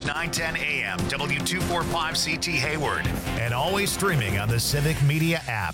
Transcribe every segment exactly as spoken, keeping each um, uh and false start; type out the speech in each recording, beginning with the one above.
nine ten A M, W two forty-five C T Hayward, and always streaming on the Civic Media app.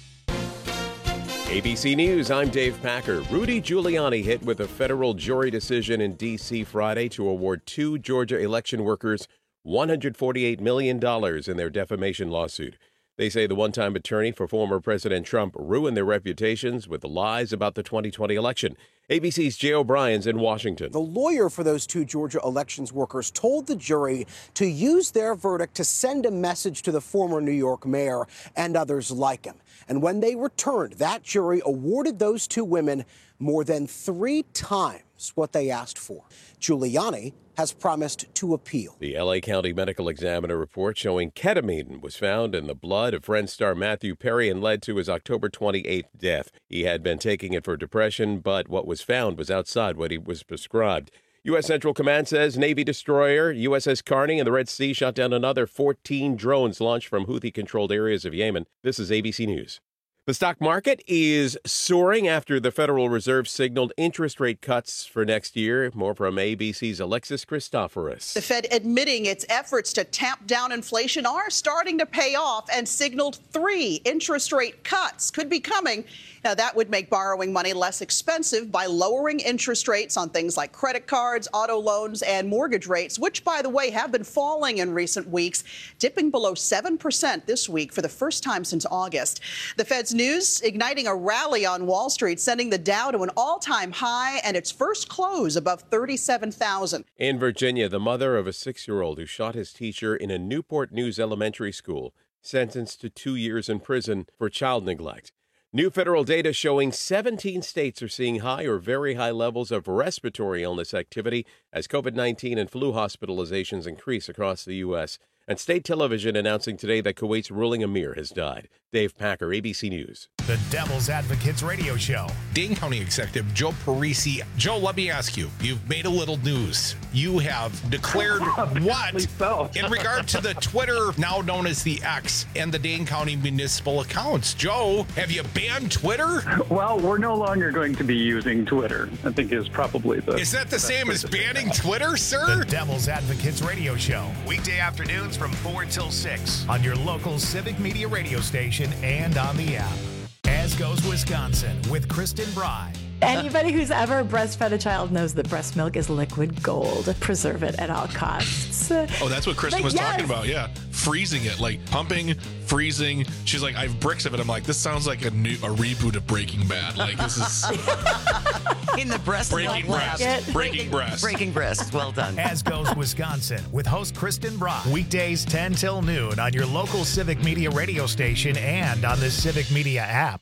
A B C News, I'm Dave Packer. Rudy Giuliani hit with a federal jury decision in D C Friday to award two Georgia election workers one hundred forty-eight million dollars in their defamation lawsuit. They say the one-time attorney for former President Trump ruined their reputations with lies about the twenty twenty election. A B C's Jay O'Brien's in Washington. The lawyer for those two Georgia elections workers told the jury to use their verdict to send a message to the former New York mayor and others like him. And when they returned, that jury awarded those two women more than three times what they asked for. Giuliani has promised to appeal. The L A County Medical Examiner report showing ketamine was found in the blood of Friends star Matthew Perry and led to his October twenty-eighth death. He had been taking it for depression, but what was found was outside what he was prescribed. U S. Central Command says Navy destroyer U S S Carney in the Red Sea shot down another fourteen drones launched from Houthi-controlled areas of Yemen. This is A B C News. The stock market is soaring after the Federal Reserve signaled interest rate cuts for next year. More from A B C's Alexis Christoforous. The Fed admitting its efforts to tamp down inflation are starting to pay off and signaled three interest rate cuts could be coming. Now, that would make borrowing money less expensive by lowering interest rates on things like credit cards, auto loans, and mortgage rates, which, by the way, have been falling in recent weeks, dipping below seven percent this week for the first time since August. The Fed's news igniting a rally on Wall Street, sending the Dow to an all-time high and its first close above thirty-seven thousand. In Virginia, the mother of a six-year-old who shot his teacher in a Newport News elementary school sentenced to two years in prison for child neglect. New federal data showing seventeen states are seeing high or very high levels of respiratory illness activity as COVID nineteen and flu hospitalizations increase across the U S And state television announcing today that Kuwait's ruling emir has died. Dave Packer, A B C News. The Devil's Advocates Radio Show. Dane County Executive Joe Parisi. Joe, let me ask you, you've made a little news. You have declared what so. in regard to the Twitter, now known as the X, and the Dane County municipal accounts. Joe, have you banned Twitter? Well, we're no longer going to be using Twitter, I think is probably the... Is that the same as banning Twitter, sir? The Devil's Advocates Radio Show. Weekday afternoons from four till six on your local Civic Media radio station and on the app. As Goes Wisconsin with Kristen Bry. Anybody who's ever breastfed a child knows that breast milk is liquid gold. Preserve it at all costs. Oh, that's what Kristen But was yes. talking about. Yeah. Freezing it, like pumping, freezing. She's like, I have bricks of it. I'm like, this sounds like a new a reboot of Breaking Bad. Like, this is in the breast breaking milk breast. lab. Breaking breast. Breaking breast. Well done. As Goes Wisconsin with host Kristen Bry. Weekdays ten till noon on your local Civic Media radio station and on the Civic Media app.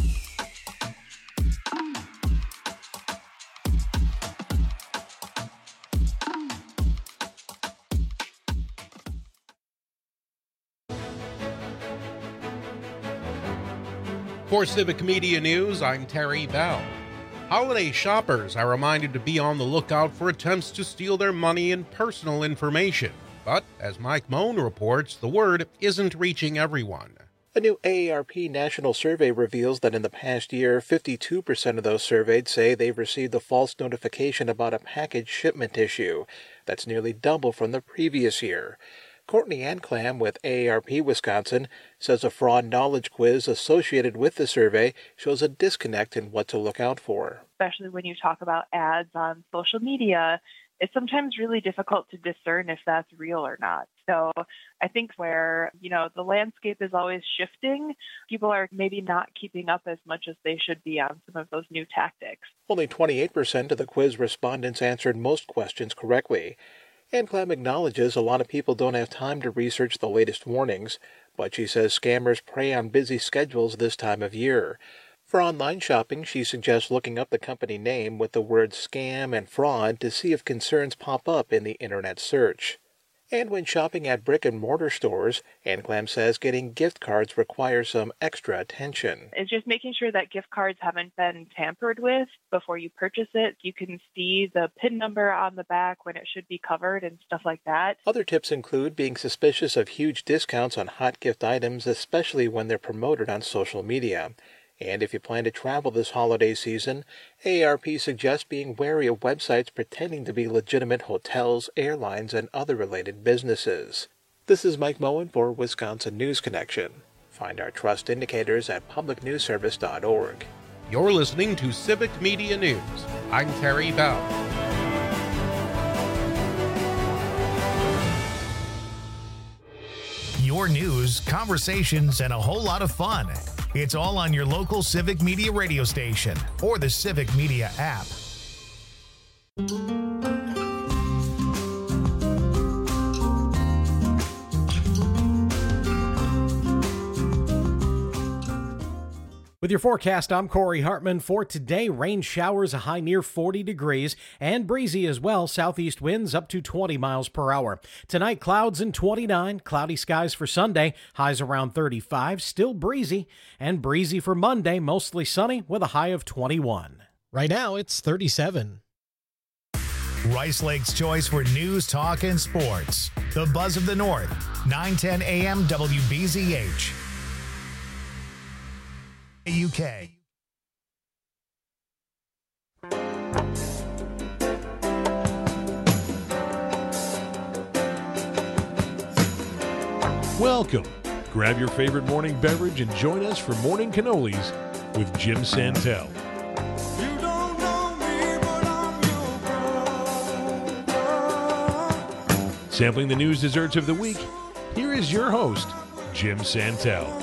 For Civic Media News, I'm Terry Bell. Holiday shoppers are reminded to be on the lookout for attempts to steal their money and personal information. But, as Mike Moan reports, the word isn't reaching everyone. A new A A R P national survey reveals that in the past year, fifty-two percent of those surveyed say they've received a false notification about a package shipment issue. That's nearly double from the previous year. Courtney Anclam with A A R P Wisconsin says a fraud knowledge quiz associated with the survey shows a disconnect in what to look out for. Especially when you talk about ads on social media, it's sometimes really difficult to discern if that's real or not. So I think where, you know, the landscape is always shifting, people are maybe not keeping up as much as they should be on some of those new tactics. Only twenty-eight percent of the quiz respondents answered most questions correctly. Anclam acknowledges a lot of people don't have time to research the latest warnings, but she says scammers prey on busy schedules this time of year. For online shopping, she suggests looking up the company name with the words scam and fraud to see if concerns pop up in the internet search. And when shopping at brick-and-mortar stores, Anclam says getting gift cards requires some extra attention. It's just making sure that gift cards haven't been tampered with before you purchase it. You can see the PIN number on the back when it should be covered and stuff like that. Other tips include being suspicious of huge discounts on hot gift items, especially when they're promoted on social media. And if you plan to travel this holiday season, A A R P suggests being wary of websites pretending to be legitimate hotels, airlines, and other related businesses. This is Mike Moen for Wisconsin News Connection. Find our trust indicators at public news service dot org. You're listening to Civic Media News. I'm Terry Bell. Your news, conversations, and a whole lot of fun. It's all on your local Civic Media radio station or the Civic Media app. With your forecast, I'm Corey Hartman. For today, rain showers, a high near forty degrees, and breezy as well, southeast winds up to twenty miles per hour. Tonight, clouds and twenty-nine, cloudy skies for Sunday, highs around thirty-five, still breezy, and breezy for Monday, mostly sunny with a high of twenty-one. Right now, it's thirty-seven. Rice Lake's choice for news, talk, and sports. The Buzz of the North, nine ten a m W B Z H. U K. Welcome. Grab your favorite morning beverage and join us for Morning Cannolis with Jim Santel. You don't know me, but I'm your brother. Sampling the news desserts of the week, here is your host, Jim Santel.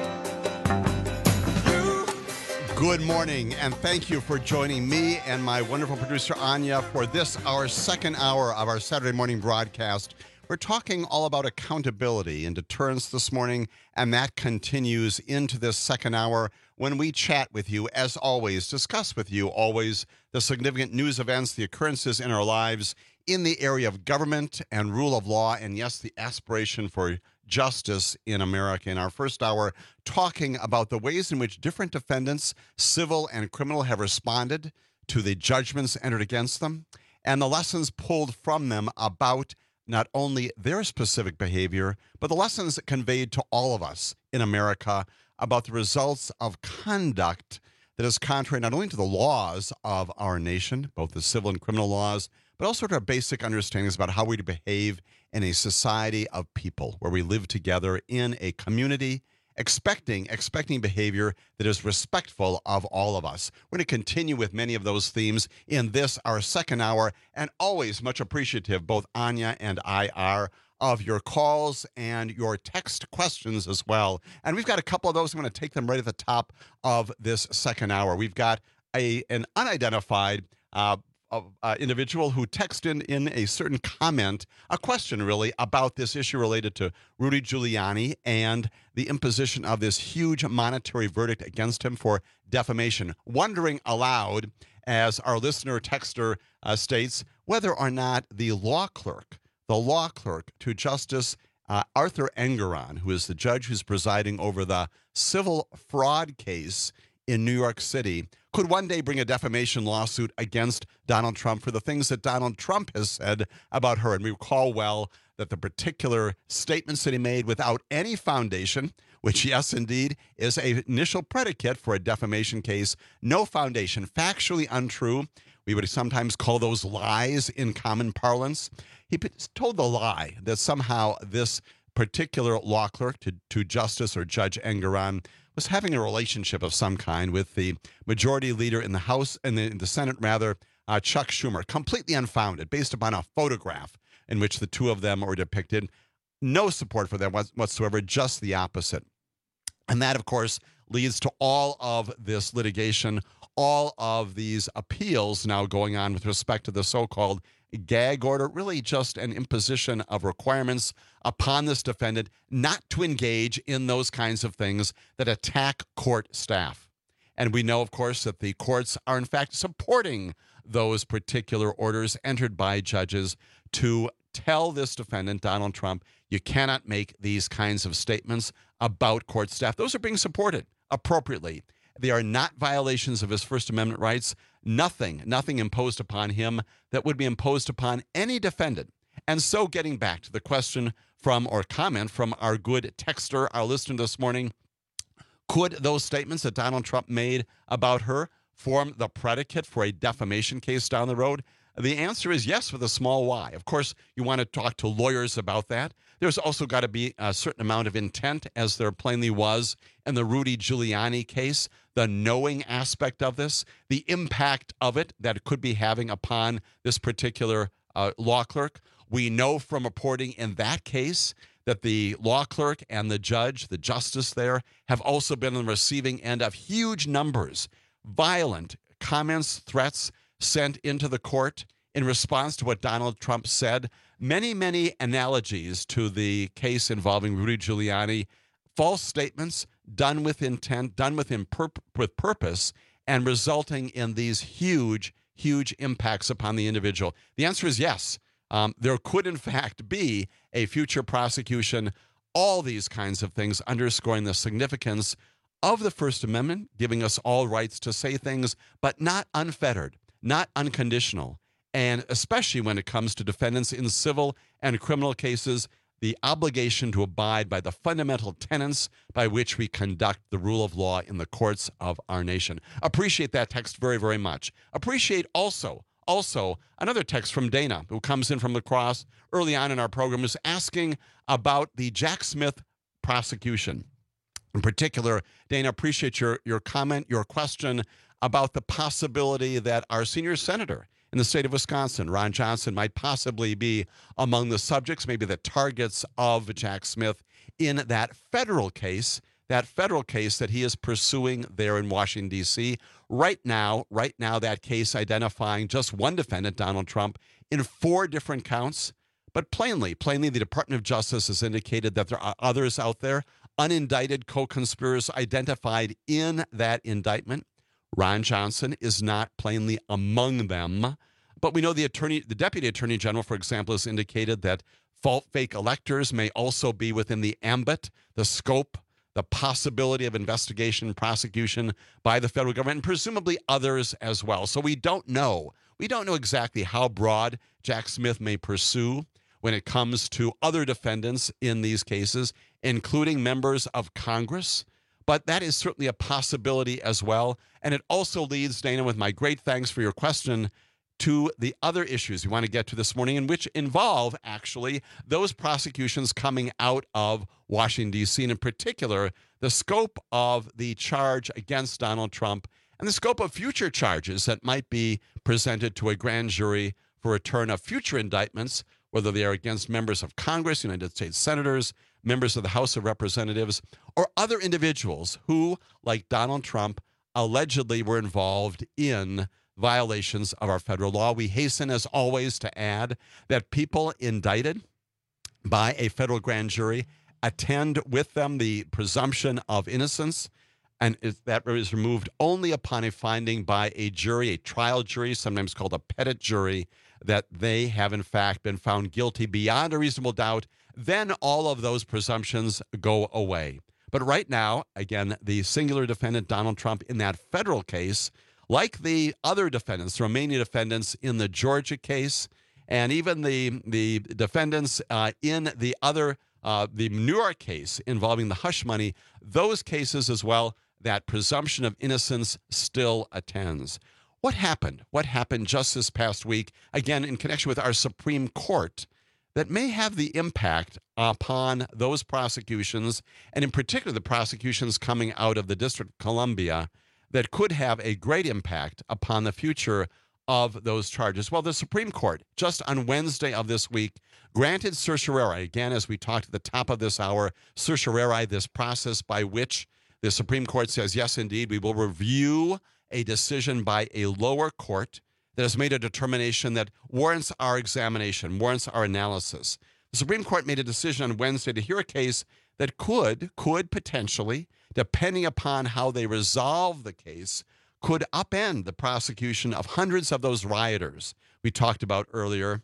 Good morning, and thank you for joining me and my wonderful producer, Anya, for this, our second hour of our Saturday morning broadcast. We're talking all about accountability and deterrence this morning, and that continues into this second hour when we chat with you, as always, discuss with you always the significant news events, the occurrences in our lives in the area of government and rule of law, and yes, the aspiration for justice in America. In our first hour, talking about the ways in which different defendants, civil and criminal, have responded to the judgments entered against them and the lessons pulled from them about not only their specific behavior, but the lessons conveyed to all of us in America about the results of conduct that is contrary not only to the laws of our nation, both the civil and criminal laws, but also to our basic understandings about how we behave in a society of people where we live together in a community, expecting expecting behavior that is respectful of all of us. We're going to continue with many of those themes in this, our second hour, and always much appreciative, both Anya and I are, of your calls and your text questions as well. And we've got a couple of those. I'm going to take them right at the top of this second hour. We've got a an unidentified uh, Uh, individual who texted in, in a certain comment, a question really about this issue related to Rudy Giuliani and the imposition of this huge monetary verdict against him for defamation, wondering aloud, as our listener texter uh, states, whether or not the law clerk, the law clerk to Justice uh, Arthur Engoron, who is the judge who's presiding over the civil fraud case in New York City, could one day bring a defamation lawsuit against Donald Trump for the things that Donald Trump has said about her. And we recall well that the particular statements that he made without any foundation, which, yes, indeed, is an initial predicate for a defamation case, no foundation, factually untrue. We would sometimes call those lies in common parlance. He told the lie that somehow this particular law clerk to, to Justice or Judge Engoron was having a relationship of some kind with the majority leader in the House and the, in the Senate, rather, uh, Chuck Schumer, completely unfounded, based upon a photograph in which the two of them were depicted. No support for them whatsoever, just the opposite. And that, of course, leads to all of this litigation, all of these appeals now going on with respect to the so-called gag order, really just an imposition of requirements upon this defendant not to engage in those kinds of things that attack court staff. And we know, of course, that the courts are, in fact, supporting those particular orders entered by judges to tell this defendant, Donald Trump, you cannot make these kinds of statements about court staff. Those are being supported appropriately. They are not violations of his First Amendment rights. Nothing, nothing imposed upon him that would be imposed upon any defendant. And so getting back to the question from or comment from our good texter, our listener this morning, Could those statements that Donald Trump made about her form the predicate for a defamation case down the road? The answer is yes, with a small y. Of course, you want to talk to lawyers about that. There's also got to be a certain amount of intent, as there plainly was in the Rudy Giuliani case, the knowing aspect of this, the impact of it that it could be having upon this particular uh, law clerk. We know from reporting in that case that the law clerk and the judge, the justice there, have also been on the receiving end of huge numbers, violent comments, threats sent into the court in response to what Donald Trump said. Many, many analogies to the case involving Rudy Giuliani, false statements done with intent, done with, imperp- with purpose, and resulting in these huge, huge impacts upon the individual. The answer is yes. Um, there could, in fact, be a future prosecution. All these kinds of things underscoring the significance of the First Amendment, giving us all rights to say things, but not unfettered, not unconditional. And especially when it comes to defendants in civil and criminal cases, the obligation to abide by the fundamental tenets by which we conduct the rule of law in the courts of our nation. Appreciate that text very, very much. Appreciate also, also another text from Dana, who comes in from La Crosse early on in our program, is asking about the Jack Smith prosecution. In particular, Dana, appreciate your, your comment, your question about the possibility that our senior senator in the state of Wisconsin, Ron Johnson, might possibly be among the subjects, maybe the targets of Jack Smith in that federal case, that federal case that he is pursuing there in Washington, D C. Right now, right now, that case identifying just one defendant, Donald Trump, in four different counts. But plainly, plainly, the Department of Justice has indicated that there are others out there, unindicted co-conspirators identified in that indictment. Ron Johnson is not plainly among them, but we know the attorney, the deputy attorney general, for example, has indicated that fault fake electors may also be within the ambit, the scope, the possibility of investigation, prosecution by the federal government, and presumably others as well. So we don't know. We don't know exactly how broad Jack Smith may pursue when it comes to other defendants in these cases, including members of Congress. But that is certainly a possibility as well. And it also leads, Dana, with my great thanks for your question, to the other issues we want to get to this morning, and which involve, actually, those prosecutions coming out of Washington, D C, and in particular, the scope of the charge against Donald Trump and the scope of future charges that might be presented to a grand jury for return of future indictments, whether they are against members of Congress, United States senators, members of the House of Representatives, or other individuals who, like Donald Trump, allegedly were involved in violations of our federal law. We hasten, as always, to add that people indicted by a federal grand jury attend with them the presumption of innocence, and that is removed only upon a finding by a jury, a trial jury, sometimes called a petit jury, that they have in fact been found guilty beyond a reasonable doubt. Then all of those presumptions go away. But right now, again, the singular defendant, Donald Trump, in that federal case, like the other defendants, the remaining defendants in the Georgia case, and even the, the defendants uh, in the other, uh, the New York case involving the hush money, those cases as well, that presumption of innocence still attends. What happened? What happened just this past week, again, in connection with our Supreme Court, that may have the impact upon those prosecutions, and in particular the prosecutions coming out of the District of Columbia, that could have a great impact upon the future of those charges? Well, the Supreme Court, just on Wednesday of this week, granted certiorari, again, as we talked at the top of this hour, certiorari, this process by which the Supreme Court says, yes, indeed, we will review a decision by a lower court that has made a determination that warrants our examination, warrants our analysis. The Supreme Court made a decision on Wednesday to hear a case that could, could potentially, depending upon how they resolve the case, could upend the prosecution of hundreds of those rioters we talked about earlier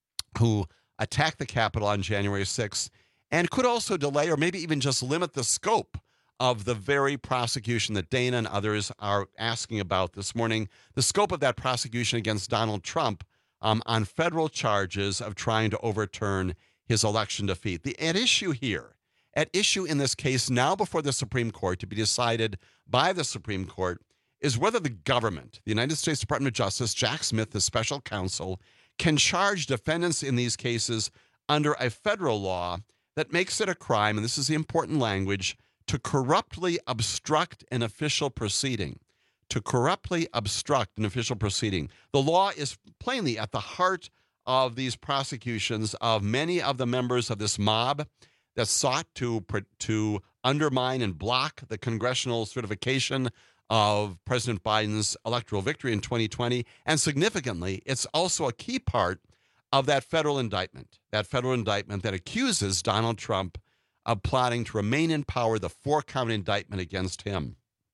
who attacked the Capitol on January sixth, and could also delay or maybe even just limit the scope of the very prosecution that Dana and others are asking about this morning, the scope of that prosecution against Donald Trump um, on federal charges of trying to overturn his election defeat. The at issue here, At issue in this case now before the Supreme Court to be decided by the Supreme Court is whether the government, the United States Department of Justice, Jack Smith, the special counsel, can charge defendants in these cases under a federal law that makes it a crime, and this is the important language, to corruptly obstruct an official proceeding. To corruptly obstruct an official proceeding. The law is plainly at the heart of these prosecutions of many of the members of this mob that sought to, to undermine and block the congressional certification of President Biden's electoral victory in twenty twenty. And significantly, it's also a key part of that federal indictment, that federal indictment that accuses Donald Trump of plotting to remain in power, the four-count indictment against him.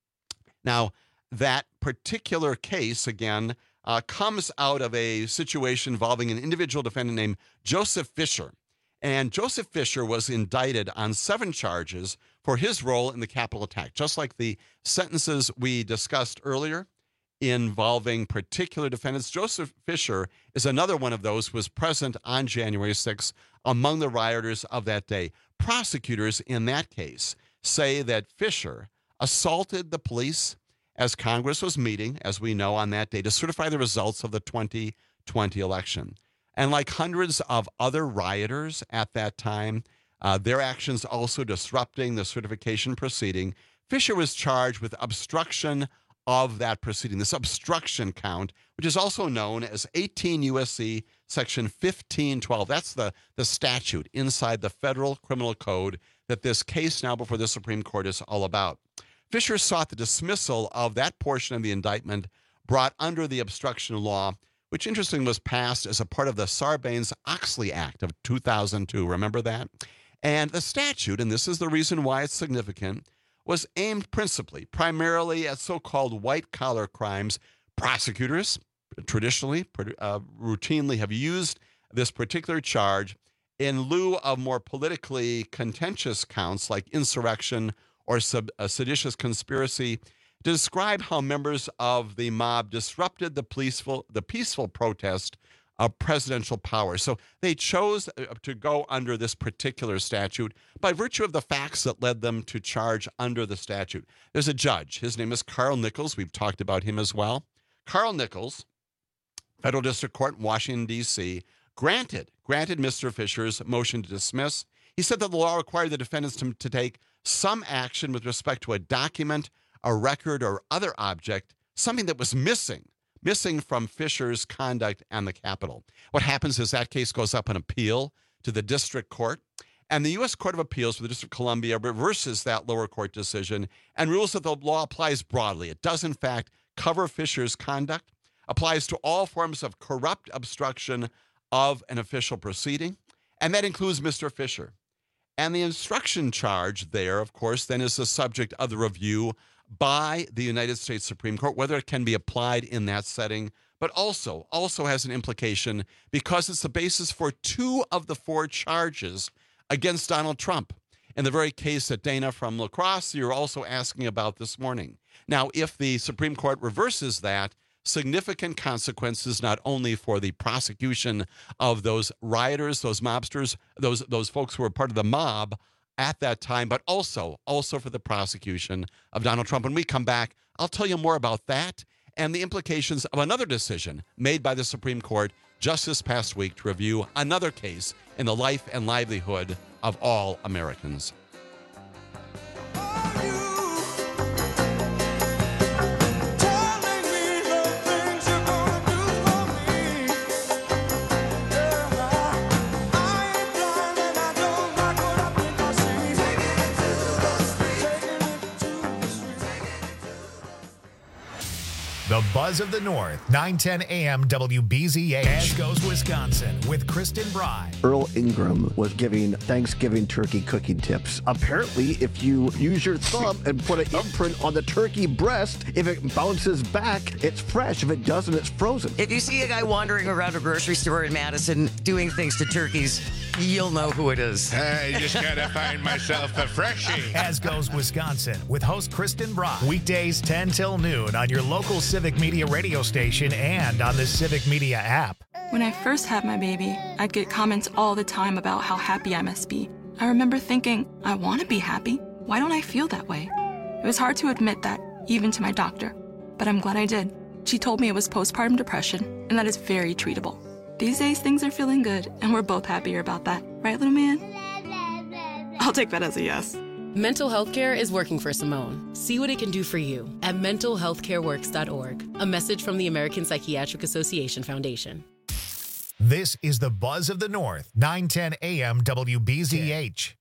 Now, that particular case, again, uh, comes out of a situation involving an individual defendant named Joseph Fisher. And Joseph Fisher was indicted on seven charges for his role in the Capitol attack, just like the sentences we discussed earlier involving particular defendants. Joseph Fisher is another one of those who was present on January sixth among the rioters of that day. Prosecutors in that case say that Fisher assaulted the police as Congress was meeting, as we know, on that day to certify the results of the twenty twenty election. And like hundreds of other rioters at that time, uh, their actions also disrupting the certification proceeding, Fisher was charged with obstruction of that proceeding, this obstruction count, which is also known as eighteen U S C section fifteen twelve. That's the, the statute inside the federal criminal code that this case now before the Supreme Court is all about. Fisher sought the dismissal of that portion of the indictment brought under the obstruction law, which interestingly was passed as a part of the Sarbanes-Oxley Act of two thousand two. Remember that? And the statute, and this is the reason why it's significant, was aimed principally, primarily at so-called white-collar crimes. Prosecutors traditionally, uh, routinely have used this particular charge in lieu of more politically contentious counts like insurrection or sub, a seditious conspiracy to describe how members of the mob disrupted the peaceful, the peaceful protest of presidential power. So they chose to go under this particular statute by virtue of the facts that led them to charge under the statute. There's a judge. His name is Carl Nichols. We've talked about him as well. Carl Nichols, Federal District Court in Washington, D C, granted, granted Mister Fisher's motion to dismiss. He said that the law required the defendants to, to take some action with respect to a document, a record, or other object, something that was missing, missing from Fisher's conduct and the Capitol. What happens is that case goes up on appeal to the district court, and the U S Court of Appeals for the District of Columbia reverses that lower court decision and rules that the law applies broadly. It does, in fact, cover Fisher's conduct, applies to all forms of corrupt obstruction of an official proceeding, and that includes Mister Fisher. And the instruction charge there, of course, then is the subject of the review by the United States Supreme Court, whether it can be applied in that setting, but also, also has an implication because it's the basis for two of the four charges against Donald Trump in the very case that Dana from La Crosse, you're also asking about this morning. Now, if the Supreme Court reverses that, significant consequences not only for the prosecution of those rioters, those mobsters, those those folks who were part of the mob at that time, but also also for the prosecution of Donald Trump. When we come back, I'll tell you more about that and the implications of another decision made by the Supreme Court just this past week to review another case in the life and livelihood of all Americans. The Buzz of the North, nine ten A M W B Z H. As goes Wisconsin with Kristen Bry. Earl Ingram was giving Thanksgiving turkey cooking tips. Apparently, if you use your thumb and put an imprint on the turkey breast, if it bounces back, it's fresh. If it doesn't, it's frozen. If you see a guy wandering around a grocery store in Madison doing things to turkeys, you'll know who it is. I just gotta find myself a freshie. As goes Wisconsin with host Kristen Bry. Weekdays ten till noon on your local Civic Media radio station and on the Civic Media app. When I first had my baby, I'd get comments all the time about how happy I must be. I remember thinking, I want to be happy. Why don't I feel that way? It was hard to admit that, even to my doctor, but I'm glad I did. She told me it was postpartum depression, and that is very treatable. These days, things are feeling good, and we're both happier about that. Right, little man? I'll take that as a yes. Mental health care is working for Simone. See what it can do for you at mental health care works dot org. A message from the American Psychiatric Association Foundation. This is the Buzz of the North, nine ten A M W B Z H.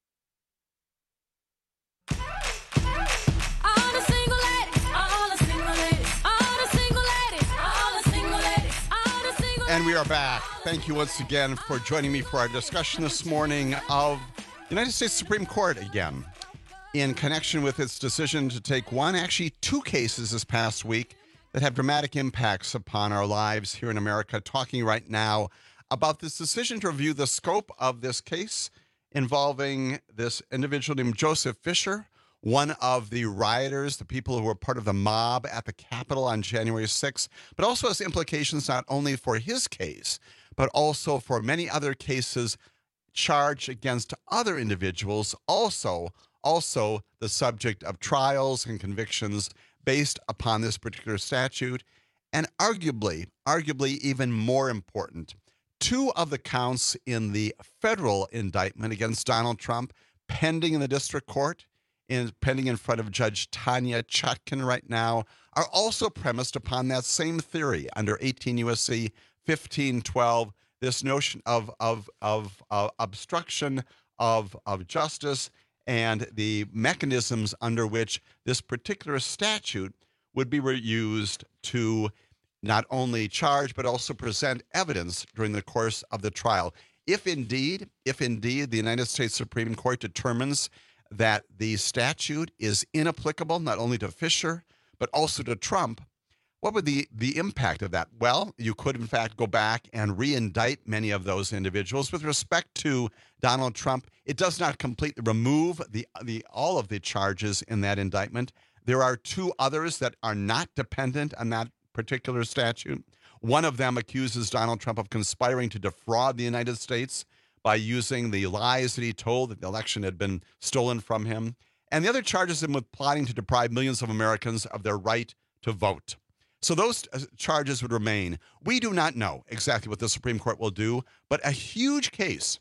And we are back. Thank you once again for joining me for our discussion this morning of the United States Supreme Court again, in connection with its decision to take one, actually two cases this past week that have dramatic impacts upon our lives here in America. Talking right now about this decision to review the scope of this case involving this individual named Joseph Fisher, one of the rioters, the people who were part of the mob at the Capitol on January sixth, but also has implications not only for his case, but also for many other cases charged against other individuals, also, also the subject of trials and convictions based upon this particular statute, and arguably, arguably even more important, two of the counts in the federal indictment against Donald Trump pending in the district court, in, pending in front of Judge Tanya Chutkan right now, are also premised upon that same theory under eighteen U S C fifteen twelve, this notion of, of, of uh, obstruction of, of justice and the mechanisms under which this particular statute would be used to not only charge but also present evidence during the course of the trial. If indeed, if indeed the United States Supreme Court determines that the statute is inapplicable not only to Fisher, but also to Trump, what would the, the impact of that? Well, you could, in fact, go back and re-indict many of those individuals. With respect to Donald Trump, it does not completely remove the, the all of the charges in that indictment. There are two others that are not dependent on that particular statute. One of them accuses Donald Trump of conspiring to defraud the United States by using the lies that he told that the election had been stolen from him. And the other charges him with plotting to deprive millions of Americans of their right to vote. So those charges would remain. We do not know exactly what the Supreme Court will do, but a huge case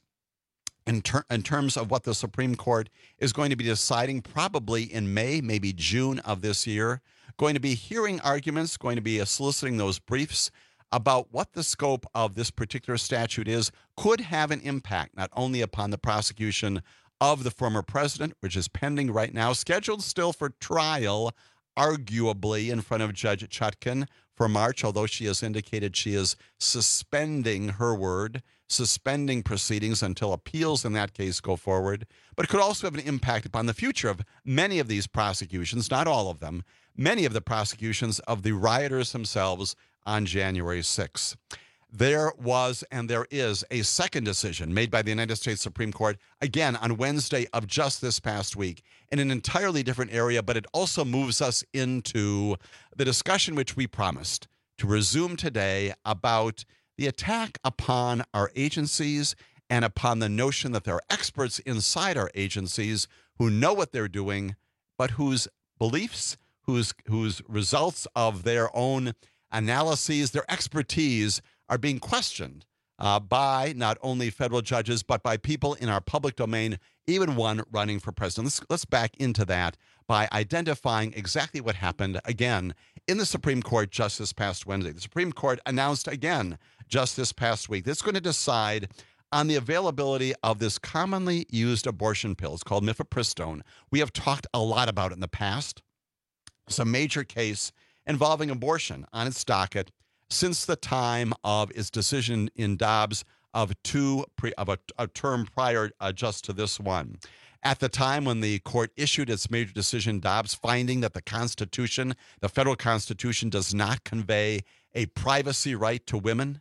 in, ter- in terms of what the Supreme Court is going to be deciding probably in May, maybe June of this year, going to be hearing arguments, going to be soliciting those briefs about what the scope of this particular statute is, could have an impact not only upon the prosecution of the former president, which is pending right now, scheduled still for trial, arguably in front of Judge Chutkan for March, although she has indicated she is suspending her word, suspending proceedings until appeals in that case go forward. But it could also have an impact upon the future of many of these prosecutions, not all of them, many of the prosecutions of the rioters themselves on January sixth. There was and there is a second decision made by the United States Supreme Court, again on Wednesday of just this past week, in an entirely different area, but it also moves us into the discussion which we promised to resume today about the attack upon our agencies and upon the notion that there are experts inside our agencies who know what they're doing, but whose beliefs, whose whose results of their own analyses, their expertise are being questioned uh, by not only federal judges, but by people in our public domain, even one running for president. Let's, let's back into that by identifying exactly what happened again in the Supreme Court just this past Wednesday. The Supreme Court announced again just this past week that it's going to decide on the availability of this commonly used abortion pill. It's called mifepristone. We have talked a lot about it in the past. It's a major case involving abortion on its docket since the time of its decision in Dobbs of two pre, of a, a term prior uh, just to this one. At the time when the court issued its major decision, Dobbs, finding that the Constitution, the federal Constitution, does not convey a privacy right to women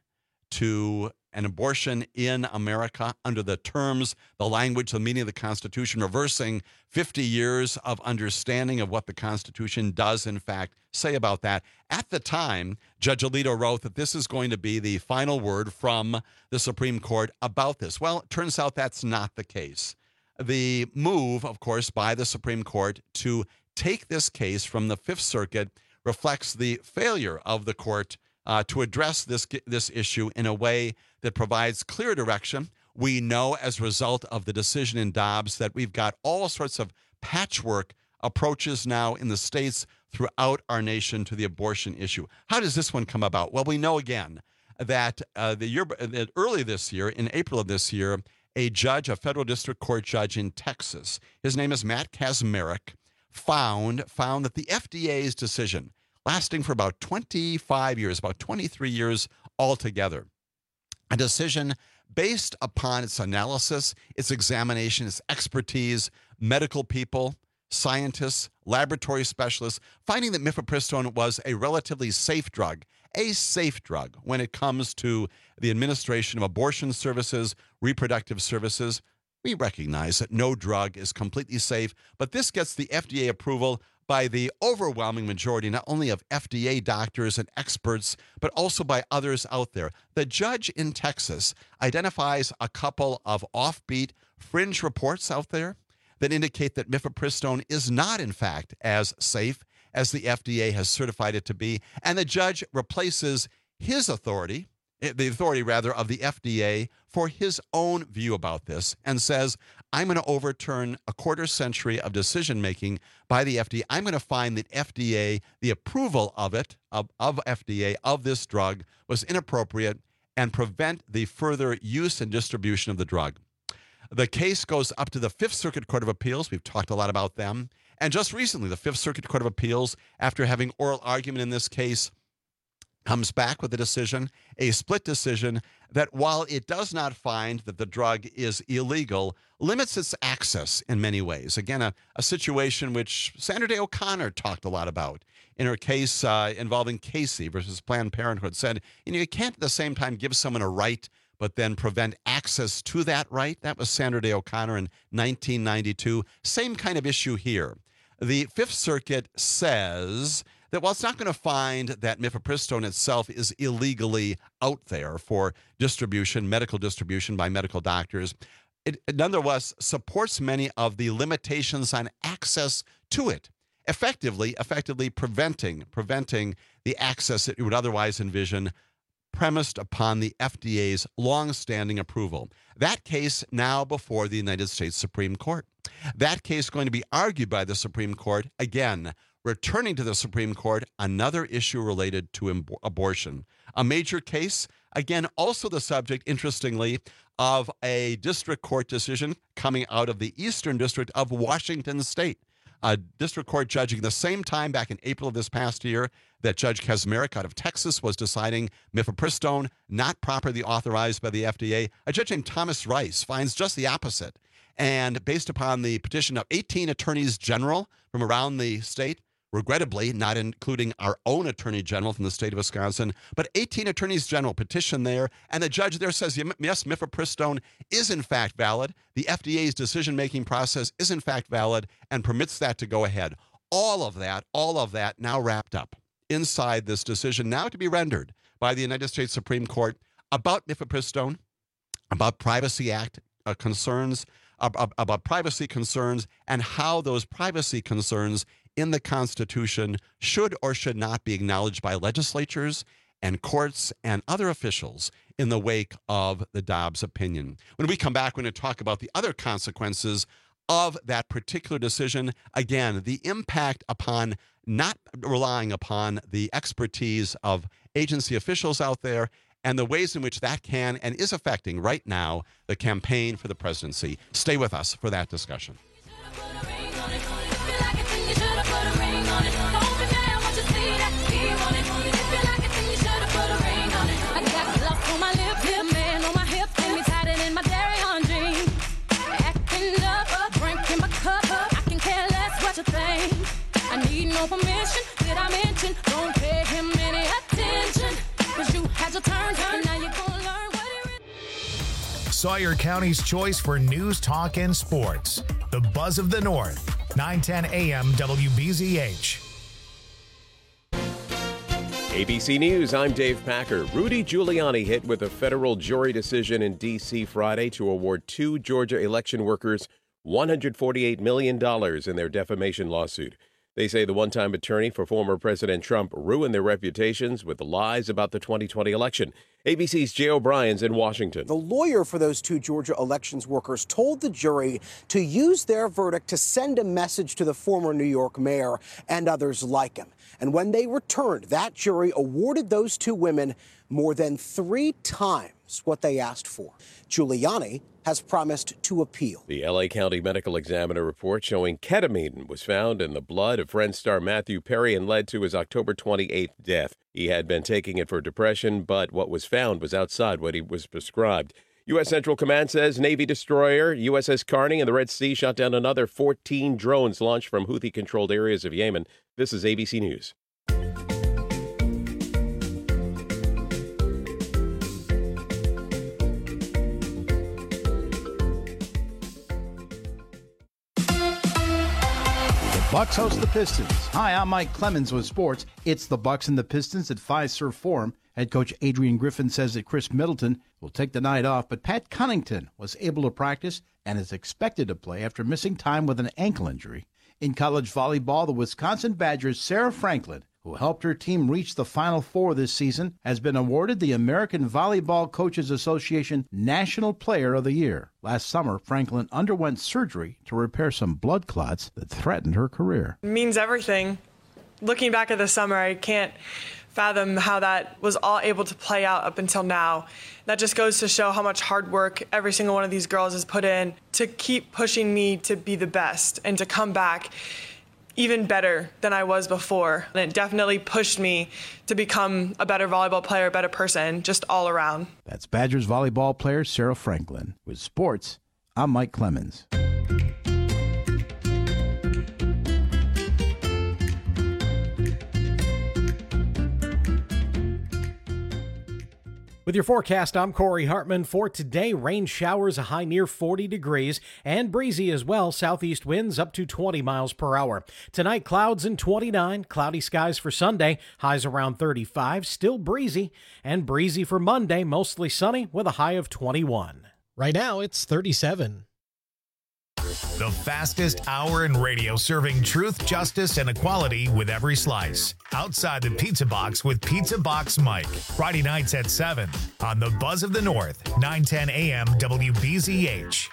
to an abortion in America under the terms, the language, the meaning of the Constitution, reversing fifty years of understanding of what the Constitution does, in fact, say about that. At the time, Judge Alito wrote that this is going to be the final word from the Supreme Court about this. Well, it turns out that's not the case. The move, of course, by the Supreme Court to take this case from the Fifth Circuit reflects the failure of the court uh, to address this this issue in a way that provides clear direction. We know as a result of the decision in Dobbs that we've got all sorts of patchwork approaches now in the states throughout our nation to the abortion issue. How does this one come about? Well, we know again that uh, the year that early this year, in April of this year, a judge, a federal district court judge in Texas, his name is Matt Kacsmaryk, found found that the F D A's decision, lasting for about twenty-five years, about twenty-three years altogether, a decision based upon its analysis, its examination, its expertise, medical people, scientists, laboratory specialists, finding that mifepristone was a relatively safe drug, a safe drug when it comes to the administration of abortion services, reproductive services. We recognize that no drug is completely safe, but this gets the F D A approval by the overwhelming majority, not only of F D A doctors and experts, but also by others out there. The judge in Texas identifies a couple of offbeat fringe reports out there that indicate that mifepristone is not, in fact, as safe as the F D A has certified it to be. And the judge replaces his authority, the authority, rather, of the F D A for his own view about this and says, I'm going to overturn a quarter century of decision-making by the F D A. I'm going to find that F D A, the approval of it, of, of F D A, of this drug, was inappropriate and prevent the further use and distribution of the drug. The case goes up to the Fifth Circuit Court of Appeals. We've talked a lot about them. And just recently, the Fifth Circuit Court of Appeals, after having oral argument in this case, comes back with a decision, a split decision, that while it does not find that the drug is illegal, limits its access in many ways. Again, a, a situation which Sandra Day O'Connor talked a lot about in her case uh, involving Casey versus Planned Parenthood, said, you know, you can't at the same time give someone a right but then prevent access to that right. That was Sandra Day O'Connor in nineteen ninety-two. Same kind of issue here. The Fifth Circuit says that while it's not going to find that mifepristone itself is illegally out there for distribution, medical distribution by medical doctors, it, it nonetheless supports many of the limitations on access to it, effectively, effectively preventing, preventing the access that you would otherwise envision, premised upon the F D A's long-standing approval. That case now before the United States Supreme Court. That case going to be argued by the Supreme Court, again, returning to the Supreme Court, another issue related to ab- abortion. A major case, again, also the subject, interestingly, of a district court decision coming out of the Eastern District of Washington State. A district court judging the same time back in April of this past year that Judge Kacsmaryk out of Texas was deciding mifepristone not properly authorized by the F D A. A judge named Thomas Rice finds just the opposite. And based upon the petition of eighteen attorneys general from around the state, regrettably not including our own attorney general from the state of Wisconsin, but eighteen attorneys general petition there, and the judge there says, yes, mifepristone is in fact valid. The F D A's decision-making process is in fact valid and permits that to go ahead. All of that, all of that now wrapped up inside this decision now to be rendered by the United States Supreme Court about mifepristone, about Privacy Act uh, concerns, about, about privacy concerns, and how those privacy concerns in the Constitution should or should not be acknowledged by legislatures and courts and other officials in the wake of the Dobbs opinion. When we come back, we're going to talk about the other consequences of that particular decision. Again, the impact upon not relying upon the expertise of agency officials out there and the ways in which that can and is affecting right now the campaign for the presidency. Stay with us for that discussion. I need no permission. Did I mention? Don't pay him any attention. Cause you had your turn, and now you're gonna learn what it is. Sawyer County's choice for news, talk, and sports. The Buzz of the North. nine ten A M W B Z H. A B C News, I'm Dave Packer. Rudy Giuliani hit with a federal jury decision in D C Friday to award two Georgia election workers one hundred forty-eight million dollars in their defamation lawsuit. They say the one-time attorney for former President Trump ruined their reputations with the lies about the twenty twenty election. A B C's Jay O'Brien's in Washington. The lawyer for those two Georgia elections workers told the jury to use their verdict to send a message to the former New York mayor and others like him. And when they returned, that jury awarded those two women more than three times what they asked for. Giuliani has promised to appeal. The L A County Medical Examiner report showing ketamine was found in the blood of Friends star Matthew Perry and led to his October twenty-eighth death. He had been taking it for depression, but what was found was outside what he was prescribed. U S. Central Command says Navy destroyer U S S Carney in the Red Sea shot down another fourteen drones launched from Houthi-controlled areas of Yemen. This is A B C News. Bucks host the Pistons. Hi, I'm Mike Clemens with sports. It's the Bucks and the Pistons at Fiserv Forum. Head coach Adrian Griffin says that Chris Middleton will take the night off, but Pat Connaughton was able to practice and is expected to play after missing time with an ankle injury. In college volleyball, the Wisconsin Badgers' Sarah Franklin, who helped her team reach the Final Four this season, has been awarded the American Volleyball Coaches Association National Player of the Year. Last summer, Franklin underwent surgery to repair some blood clots that threatened her career. It means everything. Looking back at the summer, I can't fathom how that was all able to play out up until now. That just goes to show how much hard work every single one of these girls has put in to keep pushing me to be the best and to come back even better than I was before. And it definitely pushed me to become a better volleyball player, a better person, just all around. That's Badgers volleyball player Sarah Franklin. With sports, I'm Mike Clemens. With your forecast, I'm Corey Hartman. For today, rain showers, a high near forty degrees, and breezy as well. Southeast winds up to twenty miles per hour. Tonight, clouds and twenty-nine. Cloudy skies for Sunday, highs around thirty-five. Still breezy, and breezy for Monday, mostly sunny with a high of twenty-one. Right now, it's thirty-seven. The fastest hour in radio, serving truth, justice, and equality with every slice. Outside the Pizza Box with Pizza Box Mike. Friday nights at seven on the Buzz of the North, nine ten a.m. W B Z H.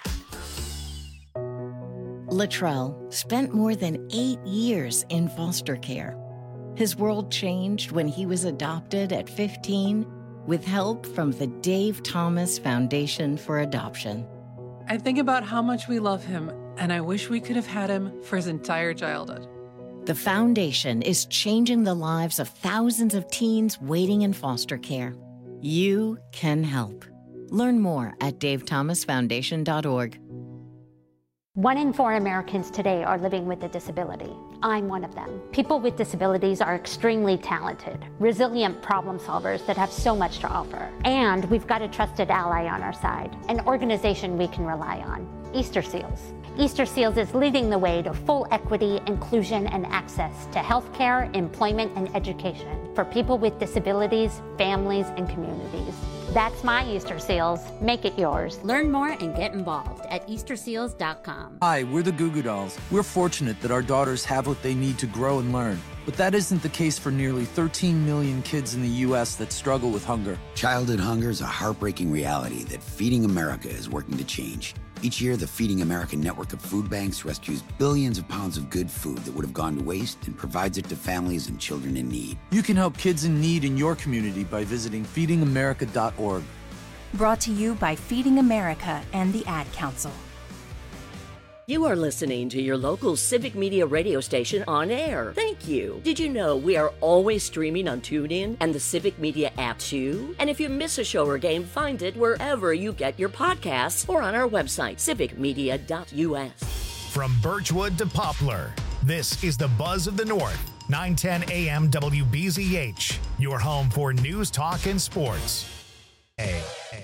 Latrell spent more than eight years in foster care. His world changed when he was adopted at fifteen with help from the Dave Thomas Foundation for Adoption. I think about how much we love him, and I wish we could have had him for his entire childhood. The foundation is changing the lives of thousands of teens waiting in foster care. You can help. Learn more at dave thomas foundation dot org. One in four Americans today are living with a disability. I'm one of them. People with disabilities are extremely talented, resilient problem solvers that have so much to offer. And we've got a trusted ally on our side, an organization we can rely on, Easter Seals. Easter Seals is leading the way to full equity, inclusion, and access to healthcare, employment, and education for people with disabilities, families, and communities. That's my Easter Seals. Make it yours. Learn more and get involved at easter seals dot com. Hi, we're the Goo Goo Dolls. We're fortunate that our daughters have what they need to grow and learn. But that isn't the case for nearly thirteen million kids in the U S that struggle with hunger. Childhood hunger is a heartbreaking reality that Feeding America is working to change. Each year, the Feeding America network of food banks rescues billions of pounds of good food that would have gone to waste and provides it to families and children in need. You can help kids in need in your community by visiting feeding america dot org. Brought to you by Feeding America and the Ad Council. You are listening to your local Civic Media radio station on air. Thank you. Did you know we are always streaming on TuneIn and the Civic Media app too? And if you miss a show or game, find it wherever you get your podcasts or on our website, civic media dot u s. From Birchwood to Poplar, this is the Buzz of the North, nine ten a.m. W B Z H, your home for news, talk, and sports. Hey, hey.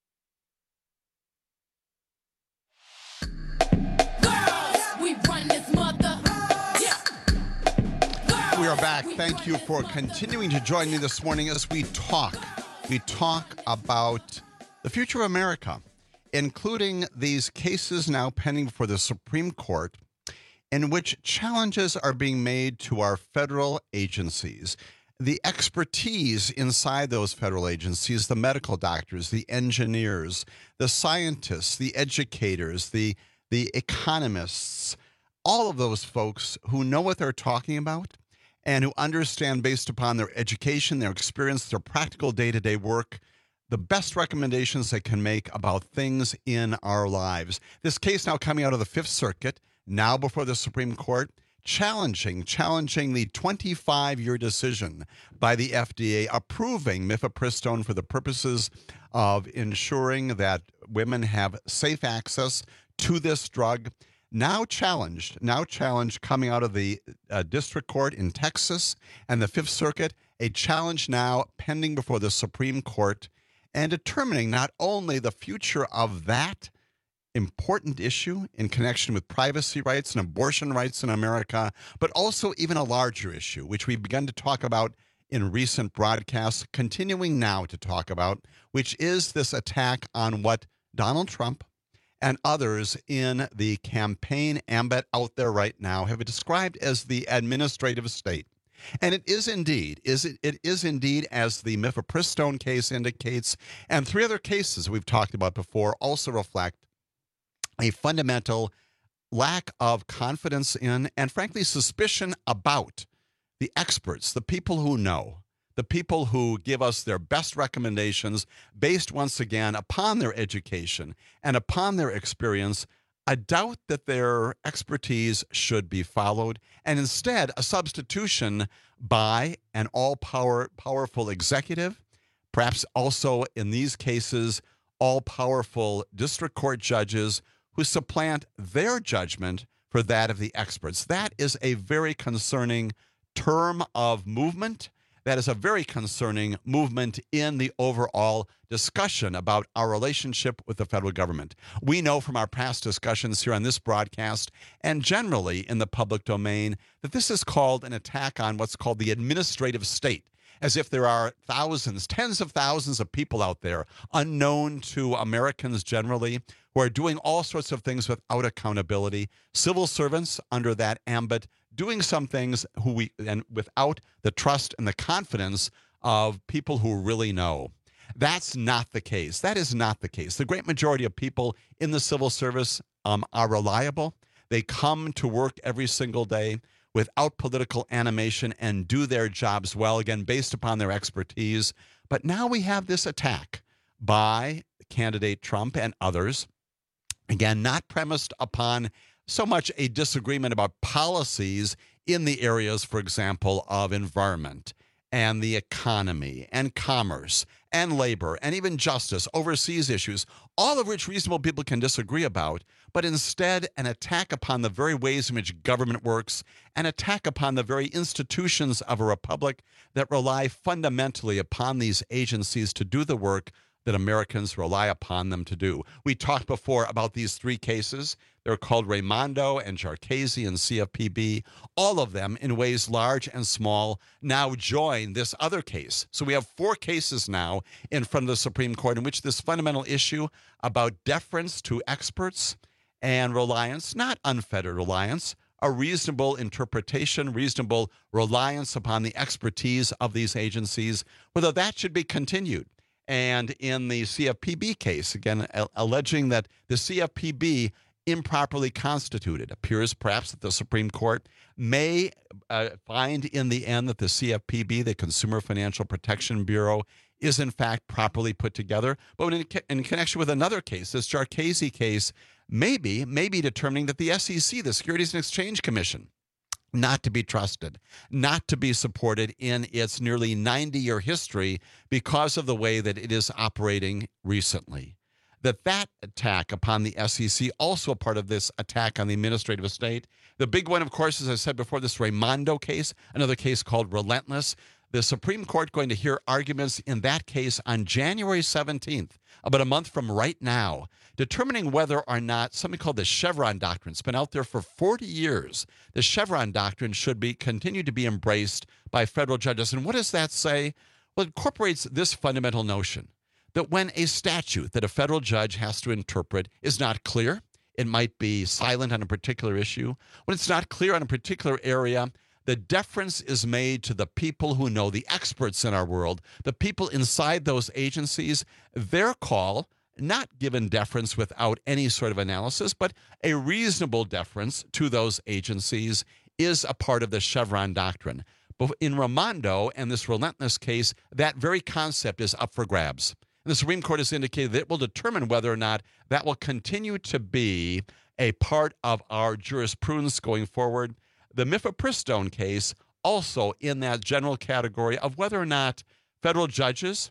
We are back. Thank you for continuing to join me this morning as we talk. We talk about the future of America. including these cases now pending before the Supreme Court in which challenges are being made to our federal agencies. The expertise inside those federal agencies, the medical doctors, the engineers, the scientists, the educators, the, the economists, all of those folks who know what they're talking about and who understand, based upon their education, their experience, their practical day-to-day work, the best recommendations they can make about things in our lives. This case now coming out of the Fifth Circuit, now before the Supreme Court, challenging, challenging the twenty-five-year decision by the F D A approving mifepristone for the purposes of ensuring that women have safe access to this drug. Now challenged, now challenged coming out of the uh, District Court in Texas and the Fifth Circuit, a challenge now pending before the Supreme Court and determining not only the future of that important issue in connection with privacy rights and abortion rights in America, but also even a larger issue, which we've begun to talk about in recent broadcasts, continuing now to talk about, which is this attack on what Donald Trump and others in the campaign ambit out there right now have described as the administrative state. And it is indeed, is it, it is indeed, as the mifepristone case indicates, and three other cases we've talked about before also reflect a fundamental lack of confidence in, and frankly, suspicion about the experts, the people who know, the people who give us their best recommendations based, once again, upon their education and upon their experience. A doubt that their expertise should be followed, and instead a substitution by an all-power, powerful executive, perhaps also in these cases, all-powerful district court judges who supplant their judgment for that of the experts. That is a very concerning term of movement. That is a very concerning movement in the overall discussion about our relationship with the federal government. We know from our past discussions here on this broadcast and generally in the public domain that this is called an attack on what's called the administrative state, as if there are thousands, tens of thousands of people out there unknown to Americans generally who are doing all sorts of things without accountability, civil servants under that ambit doing some things who we and without the trust and the confidence of people who really know. That's not the case. That is not the case. The great majority of people in the civil service um, are reliable. They come to work every single day without political animation and do their jobs well, again, based upon their expertise. But now we have this attack by candidate Trump and others, again, not premised upon so much a disagreement about policies in the areas, for example, of environment and the economy and commerce and labor and even justice, overseas issues, all of which reasonable people can disagree about, but instead an attack upon the very ways in which government works, an attack upon the very institutions of a republic that rely fundamentally upon these agencies to do the work that Americans rely upon them to do. We talked before about these three cases. They're called Raimondo and Jarchese and C F P B. All of them, in ways large and small, now join this other case. So we have four cases now in front of the Supreme Court in which this fundamental issue about deference to experts and reliance, not unfettered reliance, a reasonable interpretation, reasonable reliance upon the expertise of these agencies, whether that should be continued. And in the C F P B case, again, a- alleging that the C F P B improperly constituted, appears perhaps that the Supreme Court may uh, find in the end that the C F P B, the Consumer Financial Protection Bureau, is in fact properly put together. But in, in connection with another case, this Jarchese case, maybe, maybe determining that the S E C, the Securities and Exchange Commission, not to be trusted, not to be supported in its nearly ninety-year history because of the way that it is operating recently. That that attack upon the S E C, also a part of this attack on the administrative estate. The big one, of course, as I said before, this Raimondo case, another case called Relentless. The Supreme Court going to hear arguments in that case on January seventeenth, about a month from right now, determining whether or not something called the Chevron Doctrine, it's been out there for forty years. The Chevron Doctrine should be continue to be embraced by federal judges. And what does that say? Well, it incorporates this fundamental notion that when a statute that a federal judge has to interpret is not clear, it might be silent on a particular issue. When it's not clear on a particular area, the deference is made to the people who know, the experts in our world, the people inside those agencies. Their call, not given deference without any sort of analysis, but a reasonable deference to those agencies, is a part of the Chevron doctrine. But in Raimondo and this relentless case, that very concept is up for grabs. And the Supreme Court has indicated that it will determine whether or not that will continue to be a part of our jurisprudence going forward. The Mifepristone case also in that general category of whether or not federal judges,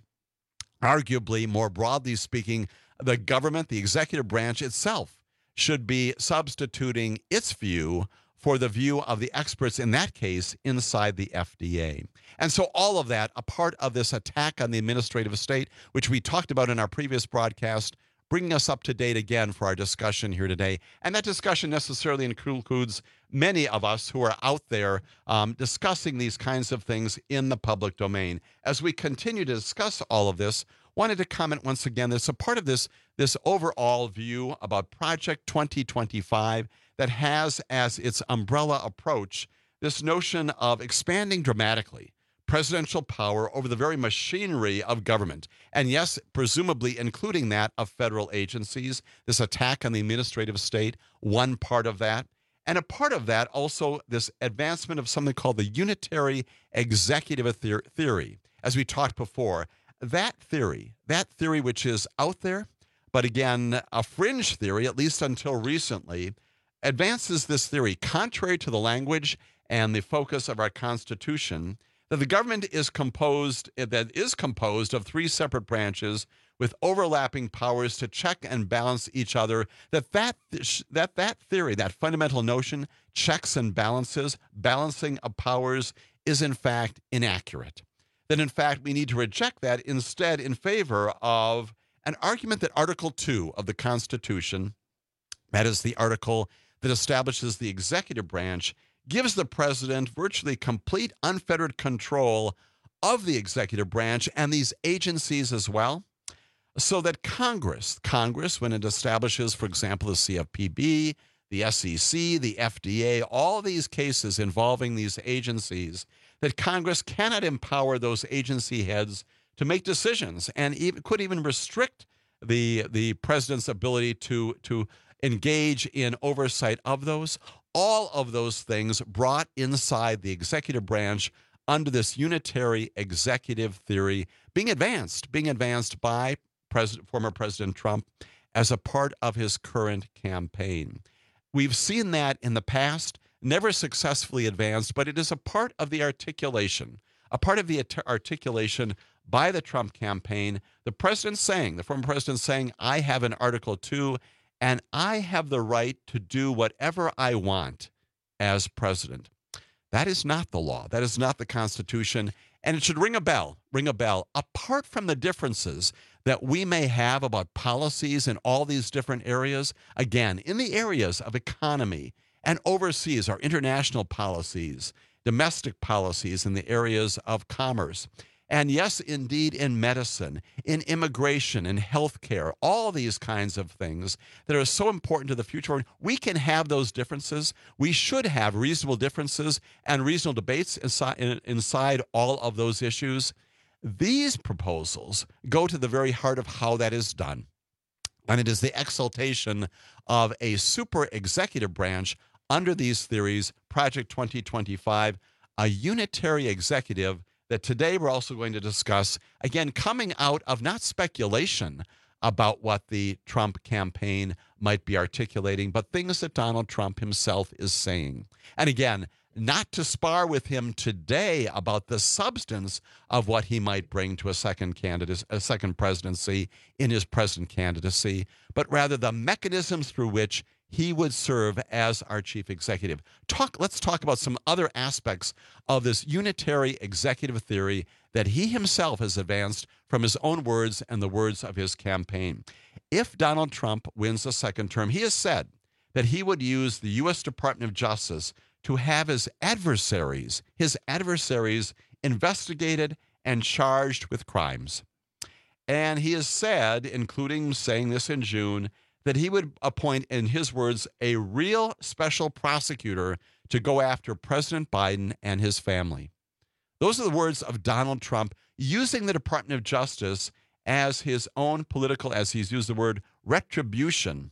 arguably more broadly speaking, the government, the executive branch itself, should be substituting its view for the view of the experts in that case inside the F D A. And so all of that, a part of this attack on the administrative estate, which we talked about in our previous broadcast, bringing us up to date again for our discussion here today. And that discussion necessarily includes many of us who are out there um, discussing these kinds of things in the public domain. As we continue to discuss all of this, wanted to comment once again, there's a part of this, this overall view about Project twenty twenty-five that has as its umbrella approach this notion of expanding dramatically presidential power over the very machinery of government. And yes, presumably including that of federal agencies, this attack on the administrative state, one part of that. And a part of that also this advancement of something called the unitary executive theory. As we talked before, that theory, that theory which is out there, but again, a fringe theory, at least until recently, advances this theory contrary to the language and the focus of our Constitution, that the government is composed that is composed of three separate branches with overlapping powers to check and balance each other, that that, that that theory, that fundamental notion, checks and balances, balancing of powers, is in fact inaccurate. That in fact we need to reject that instead in favor of an argument that Article two of the Constitution, that is the article that establishes the executive branch, gives the president virtually complete unfettered control of the executive branch and these agencies as well, so that Congress, Congress, when it establishes, for example, the C F P B, the S E C, the F D A, all these cases involving these agencies, that Congress cannot empower those agency heads to make decisions and even, could even restrict the, the president's ability to, to engage in oversight of those. All of those things brought inside the executive branch under this unitary executive theory being advanced, being advanced by President, former President Trump as a part of his current campaign. We've seen that in the past, never successfully advanced, but it is a part of the articulation, a part of the articulation by the Trump campaign, the president saying, the former president saying, I have an Article two, and I have the right to do whatever I want as president. That is not the law. That is not the Constitution. And it should ring a bell, ring a bell, apart from the differences that we may have about policies in all these different areas. Again, in the areas of economy and overseas, our international policies, domestic policies in the areas of commerce. And yes, indeed, in medicine, in immigration, in healthcare, all these kinds of things that are so important to the future. We can have those differences. We should have reasonable differences and reasonable debates inside, inside all of those issues. These proposals go to the very heart of how that is done. And it is the exaltation of a super executive branch under these theories, Project twenty twenty-five, a unitary executive that today we're also going to discuss, again, coming out of not speculation about what the Trump campaign might be articulating, but things that Donald Trump himself is saying. And again, not to spar with him today about the substance of what he might bring to a second candidate, a second presidency in his present candidacy, but rather the mechanisms through which he would serve as our chief executive. Talk. Let's talk about some other aspects of this unitary executive theory that he himself has advanced from his own words and the words of his campaign. If Donald Trump wins a second term, he has said that he would use the U S Department of Justice to have his adversaries, his adversaries investigated and charged with crimes. And he has said, including saying this in June, that he would appoint, in his words, a real special prosecutor to go after President Biden and his family. Those are the words of Donald Trump, using the Department of Justice as his own political, as he's used the word, retribution,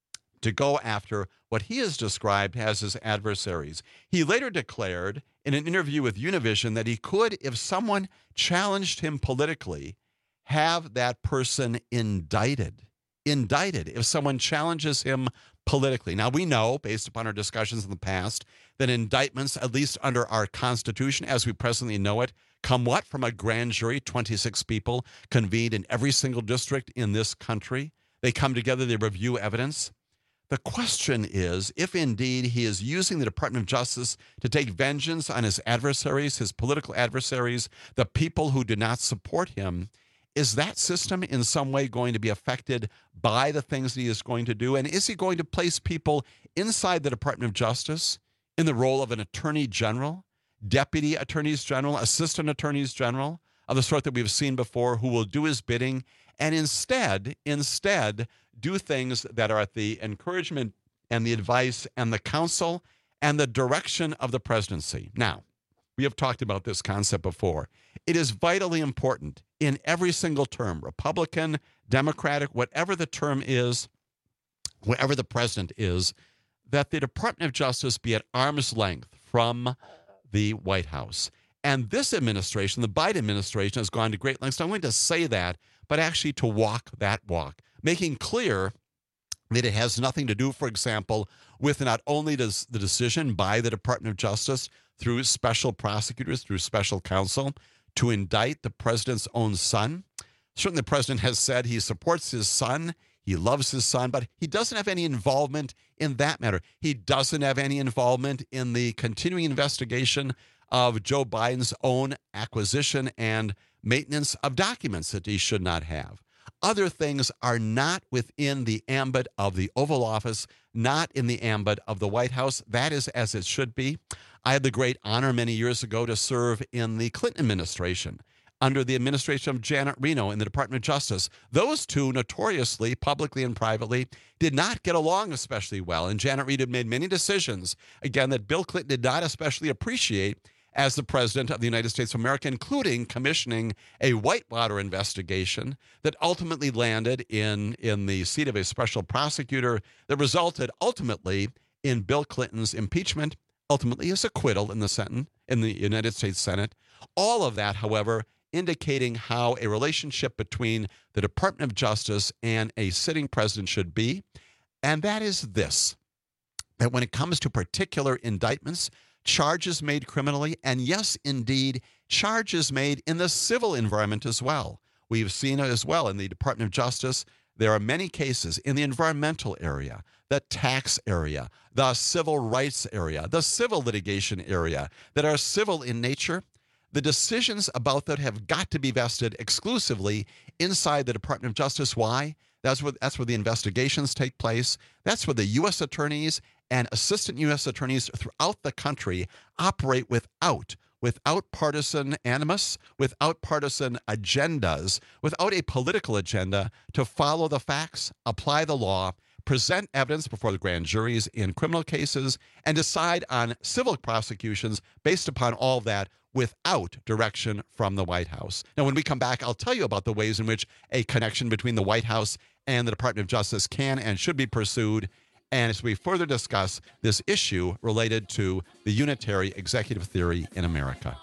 to go after what he has described as his adversaries. He later declared in an interview with Univision that he could, if someone challenged him politically, have that person indicted. Indicted if someone challenges him politically. Now, we know, based upon our discussions in the past, that indictments, at least under our Constitution as we presently know it, come what? From a grand jury, twenty-six people convened in every single district in this country. They come together, they review evidence. The question is, if indeed he is using the Department of Justice to take vengeance on his adversaries, his political adversaries, the people who do not support him, is that system in some way going to be affected by the things that he is going to do? And is he going to place people inside the Department of Justice in the role of an attorney general, deputy attorneys general, assistant attorneys general, of the sort that we've seen before, who will do his bidding and instead, instead do things that are at the encouragement and the advice and the counsel and the direction of the presidency? Now, we have talked about this concept before. It is vitally important in every single term, Republican, Democratic, whatever the term is, whatever the president is, that the Department of Justice be at arm's length from the White House. And this administration, the Biden administration, has gone to great lengths, not only to say that, but actually to walk that walk, making clear that it has nothing to do, for example, with not only does the decision by the Department of Justice through special prosecutors, through special counsel, to indict the president's own son. Certainly the president has said he supports his son, he loves his son, but he doesn't have any involvement in that matter. He doesn't have any involvement in the continuing investigation of Joe Biden's own acquisition and maintenance of documents that he should not have. Other things are not within the ambit of the Oval Office, not in the ambit of the White House. That is as it should be. I had the great honor many years ago to serve in the Clinton administration, under the administration of Janet Reno in the Department of Justice. Those two notoriously, publicly and privately, did not get along especially well. And Janet Reno made many decisions, again, that Bill Clinton did not especially appreciate as the president of the United States of America, including commissioning a Whitewater investigation that ultimately landed in, in the seat of a special prosecutor that resulted ultimately in Bill Clinton's impeachment, ultimately his acquittal in the Senate, in the United States Senate. All of that, however, indicating how a relationship between the Department of Justice and a sitting president should be. And that is this, that when it comes to particular indictments, charges made criminally, and yes, indeed, charges made in the civil environment as well. We've seen it as well in the Department of Justice. There are many cases in the environmental area, the tax area, the civil rights area, the civil litigation area that are civil in nature. The decisions about that have got to be vested exclusively inside the Department of Justice. Why? That's where, that's where the investigations take place. That's where the U S attorneys and assistant U S attorneys throughout the country operate without, without partisan animus, without partisan agendas, without a political agenda, to follow the facts, apply the law, present evidence before the grand juries in criminal cases, and decide on civil prosecutions based upon all of that without direction from the White House. Now, when we come back, I'll tell you about the ways in which a connection between the White House and the Department of Justice can and should be pursued, and as we further discuss this issue related to the unitary executive theory in America.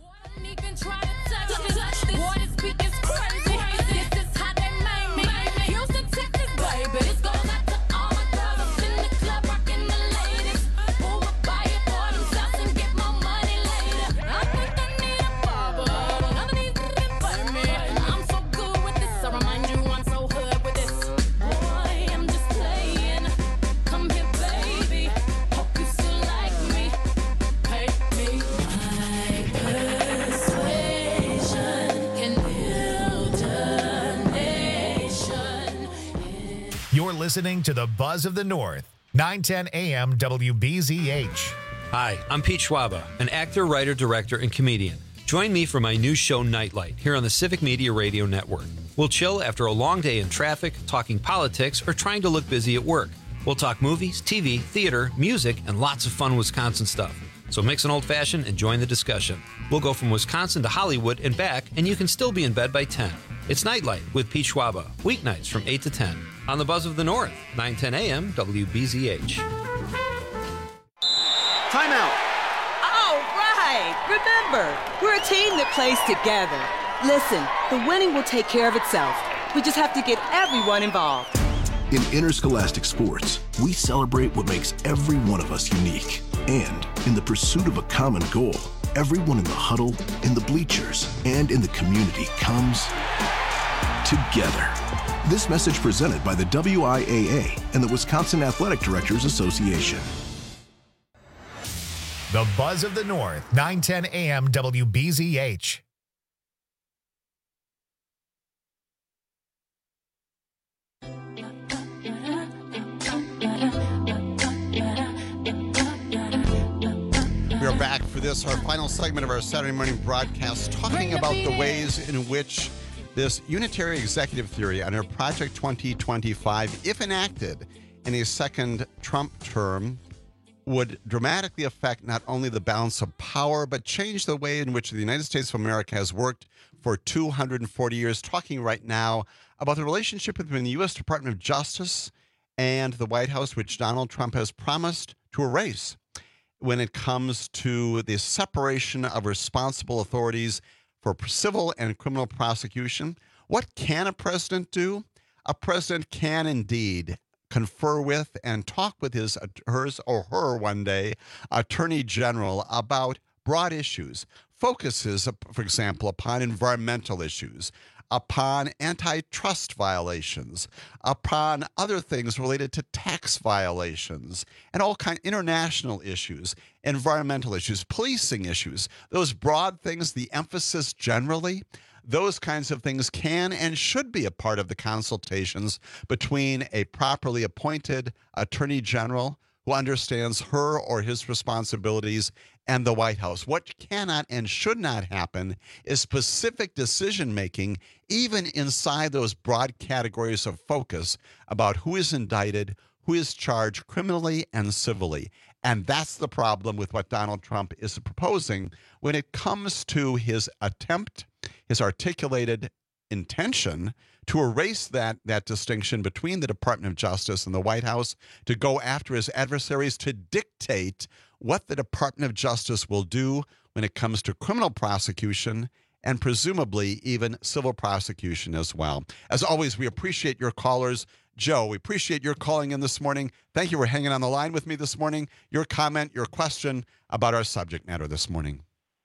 You're listening to the Buzz of the North, nine ten A M W B Z H. Hi, I'm Pete Schwaba, an actor, writer, director, and comedian. Join me for my new show, Nightlight, here on the Civic Media Radio Network. We'll chill after a long day in traffic, talking politics, or trying to look busy at work. We'll talk movies, T V, theater, music, and lots of fun Wisconsin stuff. So mix an old-fashioned and join the discussion. We'll go from Wisconsin to Hollywood and back, and you can still be in bed by ten. It's Nightlight with Pete Schwaba, weeknights from eight to ten. On the Buzz of the North, nine ten a m W B Z H. Timeout. All right. Remember, we're a team that plays together. Listen, the winning will take care of itself. We just have to get everyone involved. In interscholastic sports, we celebrate what makes every one of us unique. And in the pursuit of a common goal, everyone in the huddle, in the bleachers, and in the community comes together. This message presented by the W I A A and the Wisconsin Athletic Directors Association. The Buzz of the North, nine ten a m W B Z H. We are back for this, our final segment of our Saturday morning broadcast, talking about the ways in which this unitary executive theory under Project twenty twenty-five, if enacted in a second Trump term, would dramatically affect not only the balance of power, but change the way in which the United States of America has worked for two hundred forty years. Talking right now about the relationship between the U S Department of Justice and the White House, which Donald Trump has promised to erase when it comes to the separation of responsible authorities for civil and criminal prosecution. What can a president do? A president can indeed confer with and talk with his, hers or her one day, attorney general about broad issues, focuses, for example, upon environmental issues, upon antitrust violations, upon other things related to tax violations, and all kind of international issues, environmental issues, policing issues, those broad things, the emphasis generally, those kinds of things can and should be a part of the consultations between a properly appointed attorney general who understands her or his responsibilities and the White House. What cannot and should not happen is specific decision-making, even inside those broad categories of focus about who is indicted, who is charged criminally and civilly. And that's the problem with what Donald Trump is proposing when it comes to his attempt, his articulated intention to erase that, that distinction between the Department of Justice and the White House, to go after his adversaries, to dictate what the Department of Justice will do when it comes to criminal prosecution and presumably even civil prosecution as well. As always, we appreciate your callers. Joe, we appreciate your calling in this morning. Thank you for hanging on the line with me this morning. Your comment, your question about our subject matter this morning.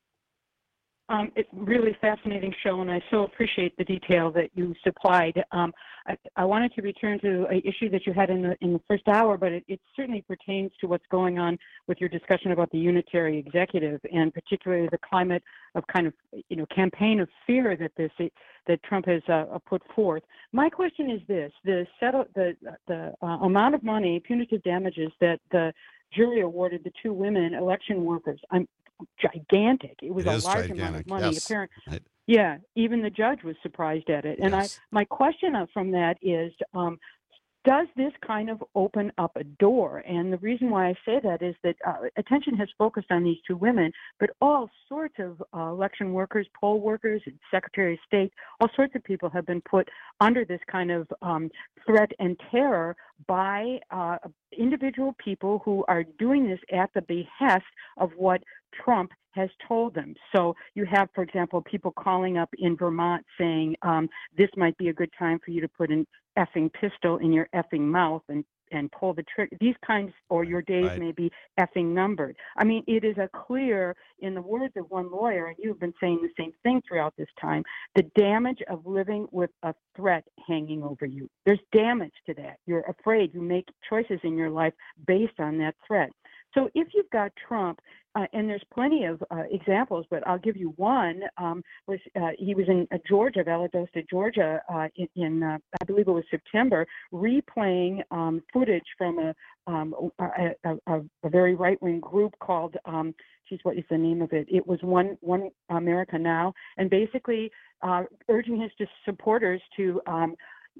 Um, it's a really fascinating show, and I so appreciate the detail that you supplied. Um, I, I wanted to return to an issue that you had in the in the first hour, but it, it certainly pertains to what's going on with your discussion about the unitary executive, and particularly the climate of kind of you know campaign of fear that this that Trump has uh, put forth. My question is this: the settle the the uh, amount of money, punitive damages that the jury awarded the two women election workers. I'm gigantic. It was it a large gigantic. amount of money. Yes. Apparently, right. yeah. Even the judge was surprised at it. And yes. I, my question from that is, um, does this kind of open up a door? And the reason why I say that is that uh, attention has focused on these two women, but all sorts of uh, election workers, poll workers, and Secretary of State, all sorts of people have been put under this kind of um, threat and terror by uh, individual people who are doing this at the behest of what Trump has told them. So you have, for example, people calling up in Vermont saying um, this might be a good time for you to put an effing pistol in your effing mouth and, and pull the trigger. These kinds, or your days right. may be effing numbered. I mean, it is a clear, in the words of one lawyer, and you've been saying the same thing throughout this time, the damage of living with a threat hanging over you. There's damage to that. You're afraid. You make choices in your life based on that threat. So if you've got Trump, uh, and there's plenty of uh, examples, but I'll give you one. Um, was uh, he was in uh, Georgia, Valdosta, Georgia, uh, in, in uh, I believe it was September, replaying um, footage from a, um, a, a, a very right-wing group called um, geez, what is the name of it? It was One One America Now, and basically uh, urging his supporters to um,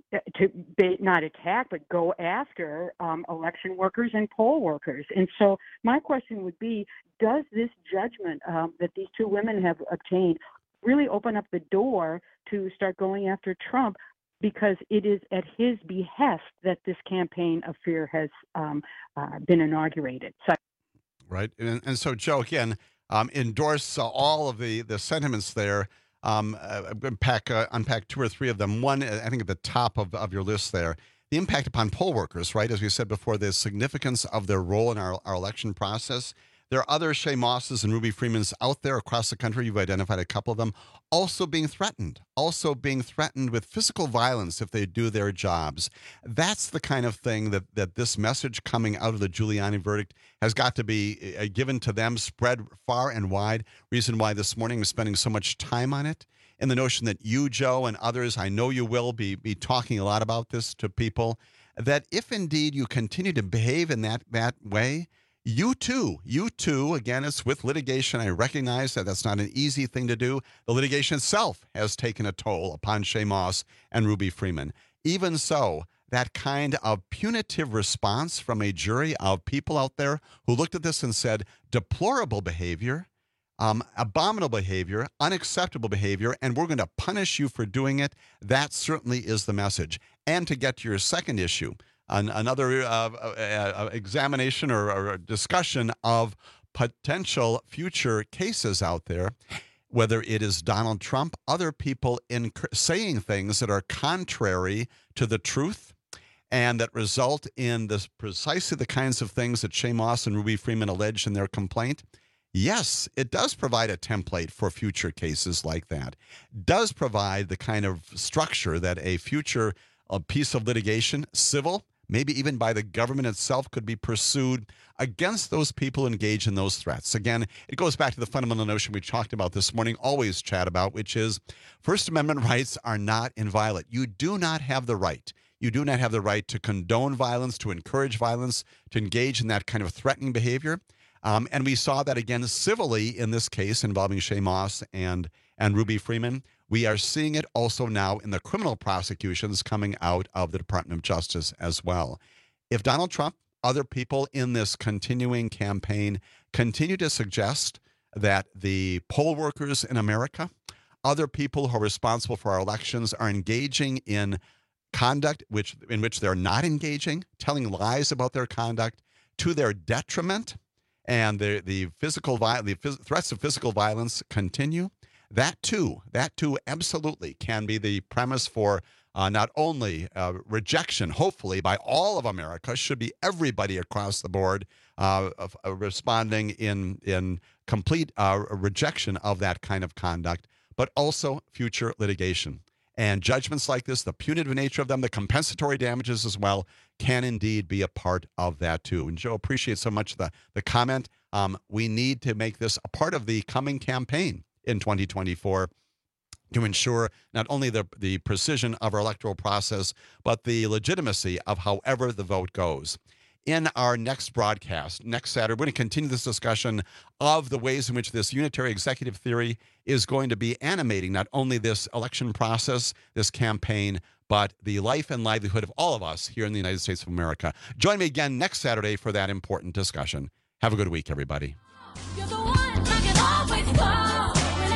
to be, not attack, but go after um, election workers and poll workers. And so my question would be, does this judgment um, that these two women have obtained really open up the door to start going after Trump, because it is at his behest that this campaign of fear has um, uh, been inaugurated. So- right. And, and so, Joe, again, um, endorse uh, all of the, the sentiments there. Um, uh, unpack, uh, unpack two or three of them. One, I think at the top of, of your list there, the impact upon poll workers, right? As we said before, the significance of their role in our, our election process. There are other Shaye Mosses and Ruby Freemans out there across the country. You've identified a couple of them also being threatened, also being threatened with physical violence if they do their jobs. That's the kind of thing that, that this message coming out of the Giuliani verdict has got to be uh, given to them, spread far and wide. Reason why this morning we're spending so much time on it. And the notion that you, Joe, and others, I know you will be, be talking a lot about this to people, that if indeed you continue to behave in that, that way, You too, you too, again, it's with litigation. I recognize that that's not an easy thing to do. The litigation itself has taken a toll upon Shaye Moss and Ruby Freeman. Even so, that kind of punitive response from a jury of people out there who looked at this and said, deplorable behavior, um, abominable behavior, unacceptable behavior, and we're going to punish you for doing it, that certainly is the message. And to get to your second issue, An, another uh, uh, examination or, or discussion of potential future cases out there, whether it is Donald Trump, other people in saying things that are contrary to the truth and that result in this, precisely the kinds of things that Shaye Moss and Ruby Freeman alleged in their complaint. Yes, it does provide a template for future cases like that. Does provide the kind of structure that a future a piece of litigation, civil, maybe even by the government itself, could be pursued against those people engaged in those threats. Again, it goes back to the fundamental notion we talked about this morning, always chat about, which is First Amendment rights are not inviolate. You do not have the right. You do not have the right to condone violence, to encourage violence, to engage in that kind of threatening behavior. Um, and we saw that again civilly in this case involving Shaye Moss and, and Ruby Freeman. We are seeing it also now in the criminal prosecutions coming out of the Department of Justice as well. If Donald Trump, other people in this continuing campaign continue to suggest that the poll workers in America, other people who are responsible for our elections are engaging in conduct which in which they're not engaging, telling lies about their conduct to their detriment, and the, the physical vi- the phys- threats of physical violence continue, That too, that too absolutely can be the premise for uh, not only uh, rejection, hopefully, by all of America, should be everybody across the board uh, of, uh, responding in, in complete uh, rejection of that kind of conduct, but also future litigation. And judgments like this, the punitive nature of them, the compensatory damages as well, can indeed be a part of that too. And Joe, appreciate so much the, the comment. Um, we need to make this a part of the coming campaign in twenty twenty-four to ensure not only the, the precision of our electoral process, but the legitimacy of however the vote goes. In our next broadcast, next Saturday, we're going to continue this discussion of the ways in which this unitary executive theory is going to be animating not only this election process, this campaign, but the life and livelihood of all of us here in the United States of America. Join me again next Saturday for that important discussion. Have a good week, everybody. You're the one I can always call.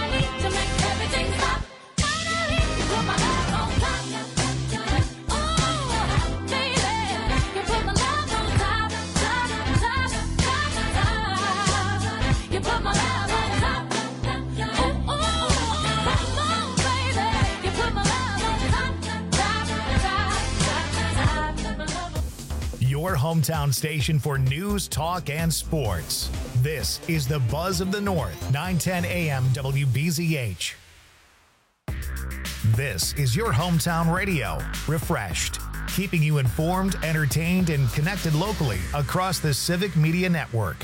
Your hometown station for news, talk, and sports. This is the Buzz of the North, nine ten A M W B Z H. This is your hometown radio, refreshed, keeping you informed, entertained, and connected locally across the Civic Media Network.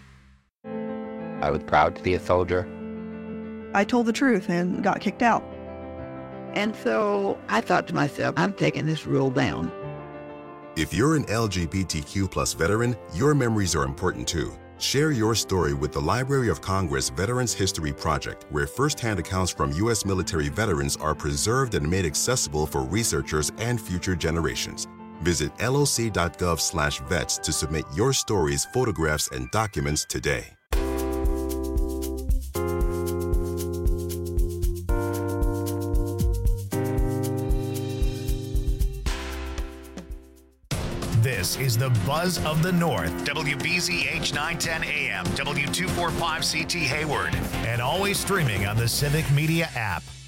I was proud to be a soldier. I told the truth and got kicked out. And so I thought to myself, I'm taking this rule down. If you're an L G B T Q plus veteran, your memories are important too. Share your story with the Library of Congress Veterans History Project, where firsthand accounts from U S military veterans are preserved and made accessible for researchers and future generations. Visit loc.gov slash vets to submit your stories, photographs, and documents today. This is the Buzz of the North, W B Z H nine ten A M, W two forty-five C T Hayward, and always streaming on the Civic Media app.